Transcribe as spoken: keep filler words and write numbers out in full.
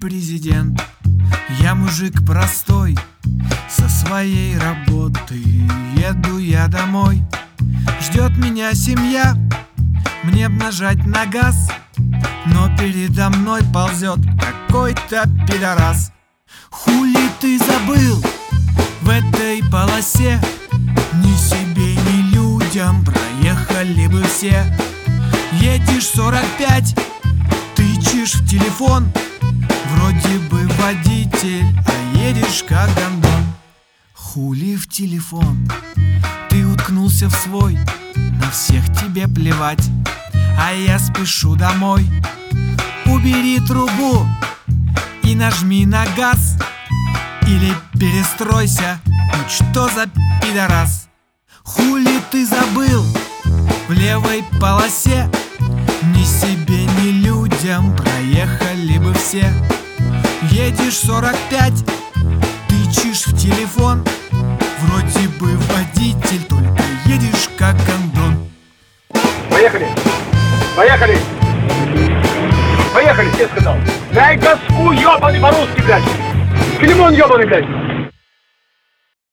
президент. Я мужик простой, со своей работы еду я домой. Ждет меня семья, мне б нажать на газ, но передо мной ползет какой-то пидорас. Хули ты забыл в этой полосе? Ни себе, ни людям проехали бы все. Едешь сорок пять, тычешь в телефон, вроде бы водитель, а едешь как гондон. Хули в телефон? Ты уткнулся в свой, на всех тебе плевать, а я спешу домой. Убери трубу и нажми на газ, или перестройся, ну что за пидорас? Хули ты забыл в левой полосе? Ни себе, ни людям проехали бы все. Едешь сорок пять, тычешь в телефон, вроде бы водитель, только едешь как гондон. Поехали! Поехали! Поехали, тебе сказал! Дай газку, ёбаный, по-русски, блядь! Филимон, ёбаный, блядь!